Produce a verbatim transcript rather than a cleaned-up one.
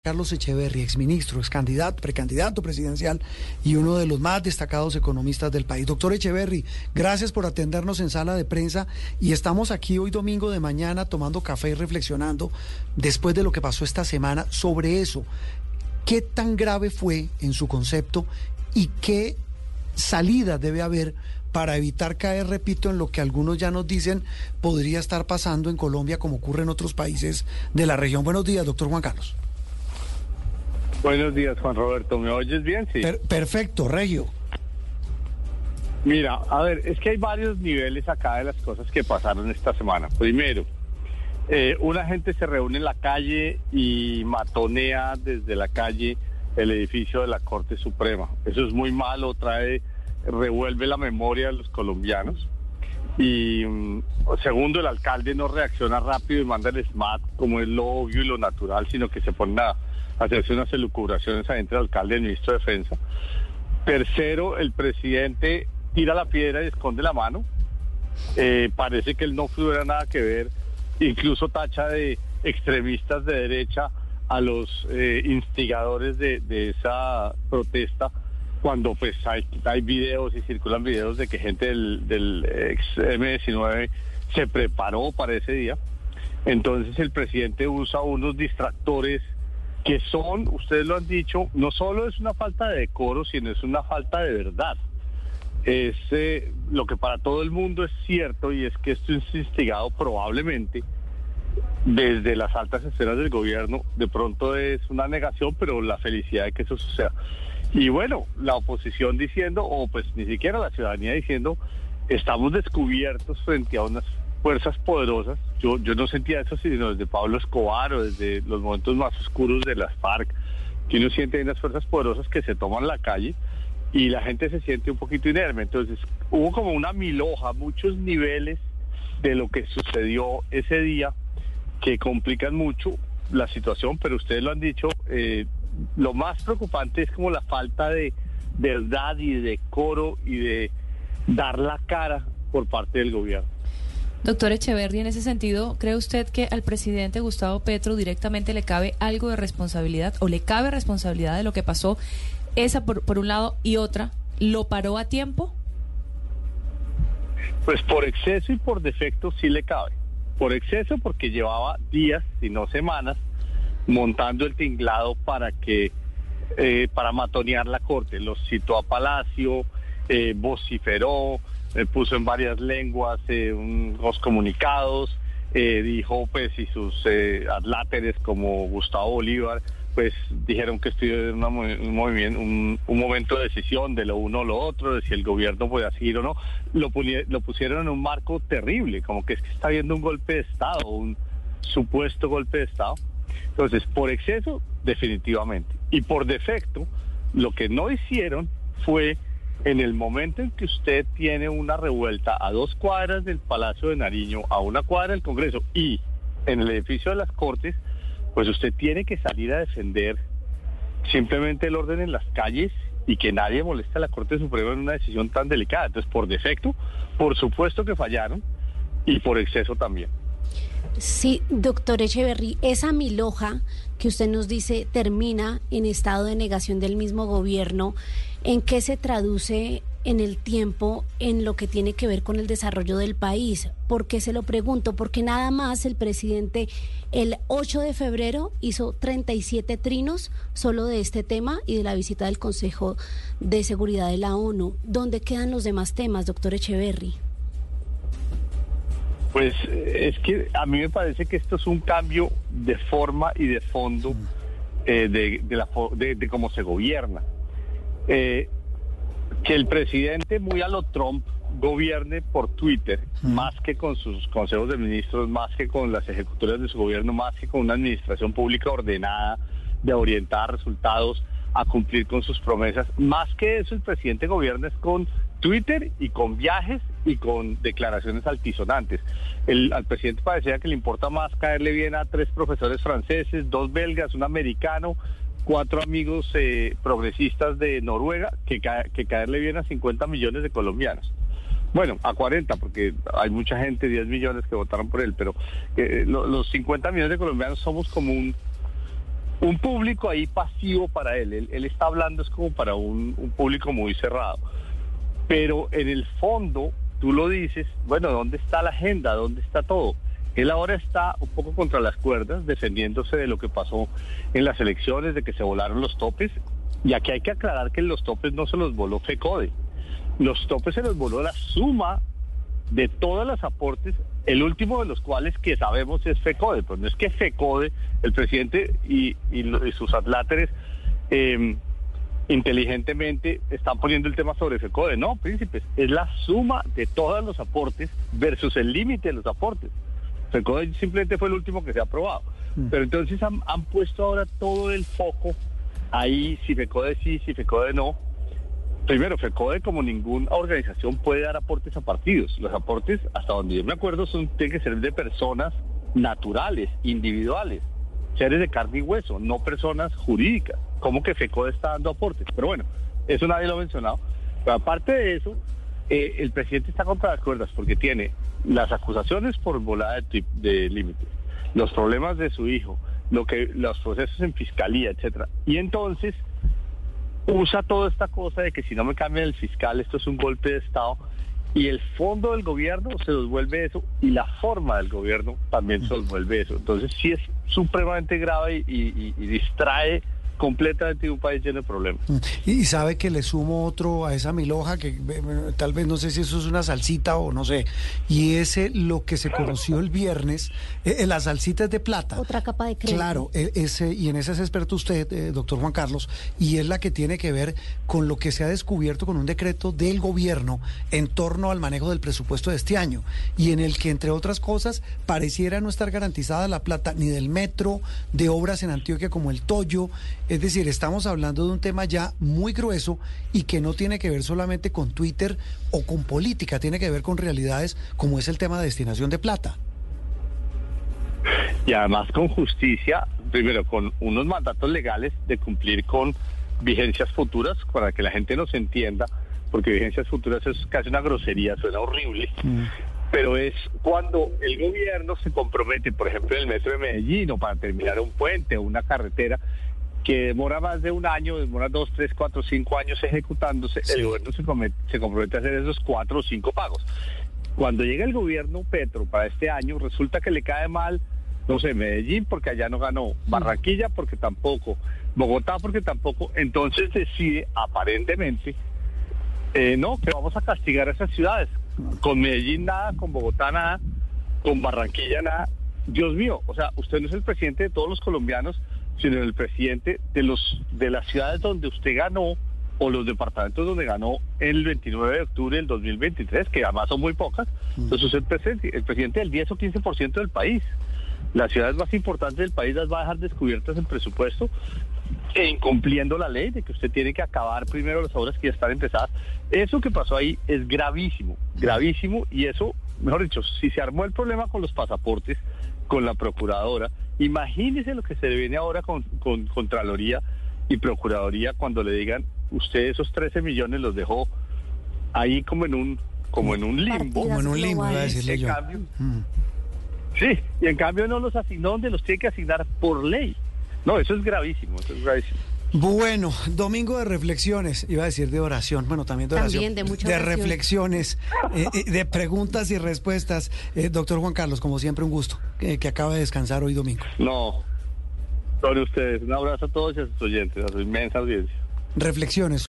Carlos Echeverri, exministro, excandidato, precandidato presidencial y uno de los más destacados economistas del país. Doctor Echeverri, gracias por atendernos en sala de prensa y estamos aquí hoy domingo de mañana tomando café y reflexionando después de lo que pasó esta semana sobre eso. ¿Qué tan grave fue en su concepto y qué salida debe haber para evitar caer, repito, en lo que algunos ya nos dicen podría estar pasando en Colombia como ocurre en otros países de la región? Buenos días, doctor Juan Carlos. Buenos días, Juan Roberto. ¿Me oyes bien? Sí. Per- perfecto, Regio. Mira, a ver, es que hay varios niveles acá de las cosas que pasaron esta semana. Primero, eh, una gente se reúne en la calle y matonea desde la calle el edificio de la Corte Suprema. Eso es muy malo, trae, revuelve la memoria de los colombianos. Y um, segundo, el alcalde no reacciona rápido y manda el SMAT como es lo obvio y lo natural, sino que se pone a hacerse unas elucubraciones adentro del alcalde y el ministro de Defensa. Tercero, el presidente tira la piedra y esconde la mano. Eh, parece que él no tuviera nada que ver, incluso tacha de extremistas de derecha a los eh, instigadores de, de esa protesta, cuando pues hay, hay videos y circulan videos de que gente del, del ex eme diecinueve se preparó para ese día. Entonces el presidente usa unos distractores que son, ustedes lo han dicho, no solo es una falta de decoro, sino es una falta de verdad. Es eh, lo que para todo el mundo es cierto, y es que esto es instigado probablemente desde las altas esferas del gobierno. De pronto es una negación, pero la felicidad de que eso suceda. Y bueno, la oposición diciendo, o pues ni siquiera la ciudadanía diciendo, estamos descubiertos frente a unas fuerzas poderosas. Yo, yo no sentía eso sino desde Pablo Escobar o desde los momentos más oscuros de las FARC, que uno siente unas fuerzas poderosas que se toman la calle y la gente se siente un poquito inerme. Entonces hubo como una milhoja, muchos niveles de lo que sucedió ese día que complican mucho la situación, pero ustedes lo han dicho, eh, lo más preocupante es como la falta de verdad y de decoro y de dar la cara por parte del gobierno. Doctor Echeverri, en ese sentido, ¿cree usted que al presidente Gustavo Petro directamente le cabe algo de responsabilidad o le cabe responsabilidad de lo que pasó? Esa por, por un lado, y otra, ¿lo paró a tiempo? Pues por exceso y por defecto sí le cabe. Por exceso porque llevaba días, si no semanas, montando el tinglado para que eh, para matonear la Corte. Los citó a Palacio, eh, vociferó, eh, puso en varias lenguas eh, unos comunicados, eh, dijo pues y sus eh, adláteres como Gustavo Bolívar pues dijeron que estoy en una, un movimiento, un, un momento de decisión de lo uno o lo otro, de si el gobierno puede seguir o no. Lo, lo pusieron en un marco terrible, como que es que está habiendo un golpe de Estado, un supuesto golpe de Estado. Entonces, por exceso, definitivamente. Y por defecto, lo que no hicieron fue, en el momento en que usted tiene una revuelta a dos cuadras del Palacio de Nariño, a una cuadra del Congreso y en el edificio de las Cortes, pues usted tiene que salir a defender simplemente el orden en las calles y que nadie moleste a la Corte Suprema en una decisión tan delicada. Entonces, por defecto, por supuesto que fallaron y por exceso también. Sí, doctor Echeverri, esa milhoja que usted nos dice termina en estado de negación del mismo gobierno, ¿en qué se traduce en el tiempo en lo que tiene que ver con el desarrollo del país? ¿Por qué se lo pregunto? Porque nada más el presidente el ocho de febrero hizo treinta y siete trinos solo de este tema y de la visita del Consejo de Seguridad de la ONU. ¿Dónde quedan los demás temas, doctor Echeverri? Pues es que a mí me parece que esto es un cambio de forma y de fondo eh, de, de, la, de, de cómo se gobierna. Eh, que el presidente, muy a lo Trump, gobierne por Twitter, mm. más que con sus consejos de ministros, más que con las ejecutorias de su gobierno, más que con una administración pública ordenada, de orientar resultados, a cumplir con sus promesas. Más que eso, el presidente gobierna es con Twitter y con viajes y con declaraciones altisonantes. El, al presidente parecía que le importa más caerle bien a tres profesores franceses, dos belgas, un americano, cuatro amigos eh, progresistas de Noruega, que, ca que caerle bien a cincuenta millones de colombianos. Bueno, a cuarenta, porque hay mucha gente, diez millones que votaron por él, pero eh, lo, los cincuenta millones de colombianos somos como un un público ahí pasivo para él. Él, él está hablando es como para un, un público muy cerrado. Pero en el fondo, tú lo dices, bueno, ¿dónde está la agenda? ¿Dónde está todo? Él ahora está un poco contra las cuerdas, defendiéndose de lo que pasó en las elecciones, de que se volaron los topes. Y aquí hay que aclarar que los topes no se los voló FECODE. Los topes se los voló la suma de todos los aportes, el último de los cuales que sabemos es FECODE. Pues no es que FECODE, el presidente y, y, y sus atláteres eh, inteligentemente están poniendo el tema sobre FECODE. No, príncipes, es la suma de todos los aportes versus el límite de los aportes. FECODE simplemente fue el último que se ha aprobado. Mm. Pero entonces han, han puesto ahora todo el foco ahí, si FECODE sí, si FECODE no. Primero, FECODE, como ninguna organización, puede dar aportes a partidos. Los aportes, hasta donde yo me acuerdo, son tienen que ser de personas naturales, individuales, seres de carne y hueso, no personas jurídicas. ¿Cómo que FECODE está dando aportes? Pero bueno, eso nadie lo ha mencionado. Pero aparte de eso, eh, el presidente está contra las cuerdas porque tiene las acusaciones por volada de, de límites, los problemas de su hijo, lo que los procesos en fiscalía, etcétera. Y entonces usa toda esta cosa de que si no me cambian el fiscal, esto es un golpe de Estado, y el fondo del gobierno se los vuelve eso, y la forma del gobierno también se los vuelve eso. Entonces sí es supremamente grave y, y, y distrae completamente de un país lleno de problemas. Y sabe que le sumo otro a esa milhoja, que tal vez no sé si eso es una salsita o no sé, y ese lo que se conoció el viernes, eh, la salsita es de plata. Otra capa de crédito. Claro, ese, y en ese es experto usted, eh, doctor Juan Carlos, y es la que tiene que ver con lo que se ha descubierto con un decreto del gobierno en torno al manejo del presupuesto de este año, y en el que, entre otras cosas, pareciera no estar garantizada la plata ni del metro, de obras en Antioquia como el Toyo. Es decir, estamos hablando de un tema ya muy grueso y que no tiene que ver solamente con Twitter o con política, tiene que ver con realidades como es el tema de destinación de plata. Y además con justicia, primero con unos mandatos legales de cumplir con vigencias futuras, para que la gente nos entienda, porque vigencias futuras es casi una grosería, suena horrible. Mm. Pero es cuando el gobierno se compromete, por ejemplo, en el metro de Medellín, o para terminar un puente o una carretera, que demora más de un año, demora dos, tres, cuatro, cinco años ejecutándose, sí. El gobierno se, comete, se compromete a hacer esos cuatro o cinco pagos. Cuando llega el gobierno Petro para este año, resulta que le cae mal, no sé, Medellín porque allá no ganó, Barranquilla porque tampoco, Bogotá porque tampoco, entonces decide aparentemente, eh, no, que vamos a castigar a esas ciudades. Con Medellín nada, con Bogotá nada, con Barranquilla nada. Dios mío, o sea, usted no es el presidente de todos los colombianos, sino el presidente de los de las ciudades donde usted ganó, o los departamentos donde ganó el veintinueve de octubre del dos mil veintitrés, que además son muy pocas. Entonces usted es el presidente, el presidente del diez o quince por ciento del país. Las ciudades más importantes del país las va a dejar descubiertas en presupuesto, e incumpliendo la ley de que usted tiene que acabar primero las obras que ya están empezadas. Eso que pasó ahí es gravísimo, gravísimo, y eso, mejor dicho, si se armó el problema con los pasaportes, con la procuradora, imagínese lo que se le viene ahora con, con Contraloría y Procuraduría cuando le digan, usted esos trece millones los dejó ahí como en un como en un limbo. Como en un limbo, iba a decirle yo. Cambio, mm. Sí, y en cambio no los asignó donde los tiene que asignar por ley. No, eso es gravísimo, eso es gravísimo. Bueno, domingo de reflexiones, iba a decir de oración, bueno, también de oración, también de, mucha de oración. reflexiones, eh, eh, de preguntas y respuestas. Eh, doctor Juan Carlos, como siempre, un gusto, eh, que acaba de descansar hoy domingo. No, son ustedes. Un abrazo a todos y a sus oyentes, a su inmensa audiencia. Reflexiones.